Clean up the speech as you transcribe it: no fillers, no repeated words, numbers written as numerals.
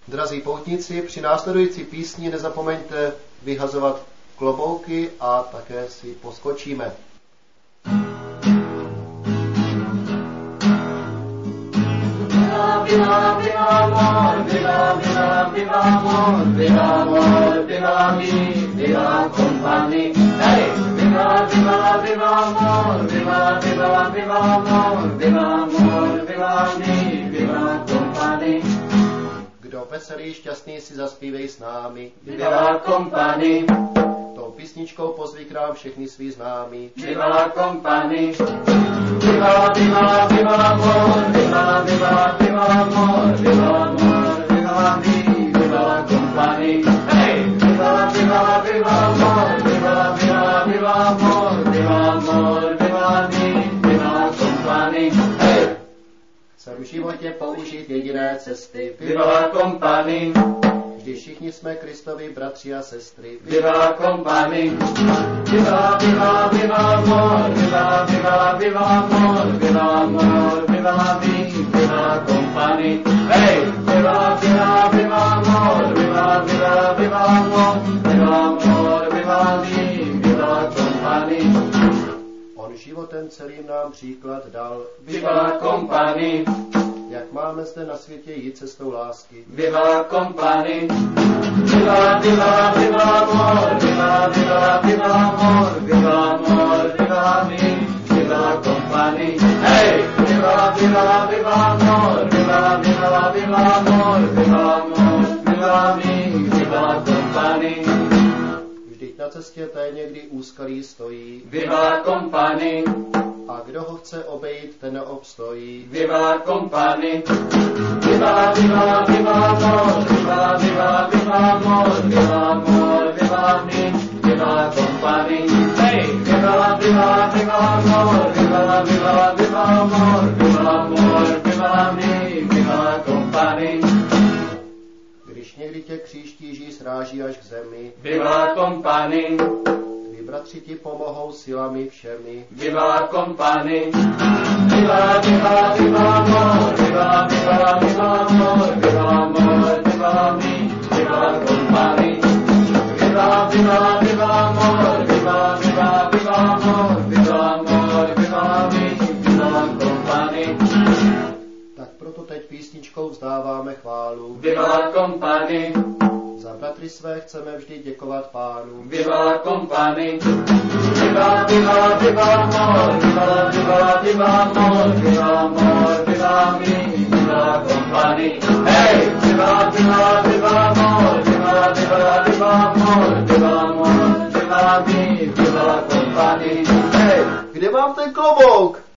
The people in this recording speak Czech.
Drazí poutníci, při následující písni nezapomeňte vyhazovat klobouky a také si poskočíme. Kdo veselý, šťastný, si zaspívej s námi. Viva company. Tou písničkou pozví k nám všechny svý známí. Viva company. Viva, viva, viva amor, viva, viva, viva amor, viva amor, viva mi, viva company. Hey! Viva, viva, viva amor, viva, viva, viva amor, viva amor, viva mi, viva company. Hey! Chcem v životě použít jediné cesty. Viva company. Když všichni jsme Kristovi bratři a sestry. Viva company. Viva, viva, viva amor, viva, viva, viva amor, viva amor, viva mi, viva company. Hey! Viva, viva, viva amor, viva, viva, viva amor, viva amor, viva mi, viva company. On životem celým nám příklad dal. Viva company. Jak máme zde na světě jít cestou lásky. Viva company. Viva, viva, viva amor, viva, viva, viva amor, viva amor, viva mi, viva company. Hey! Viva, viva, viva amor, viva, viva, viva amor, viva amor, viva mi, viva company. Vždyť na cestě té někdy úskalí stojí. Viva company. A kdo ho chce obejít, ten neobstojí. Viva company. Viva, viva, viva amor, viva, viva, viva amor, viva amor, viva mi, viva company. Hey! Viva, viva, viva amor, viva, viva, viva amor, viva amor, viva mi, viva company. Když někdy tě kříž tíží, sráží až k zemi. Viva company. Bratři ti pomohou silami všemi. Viva company. Viva, viva, viva amor, viva, viva, viva amor, viva amor, viva mi, viva company. Viva, viva, viva amor, viva, viva, viva amor, viva amor, viva mi, viva company. Tak proto teď písničkou vzdáváme chválu. Viva company. Za bratry své chceme vždy děkovat Pánu. Viva company. Viva, viva, viva amor, viva, viva, viva amor, viva amor, viva mi, viva company. Hey! Viva, viva, viva amor, viva, viva, viva amor, viva amor, viva mi, viva company. Hey! Kde mám ten klobouk?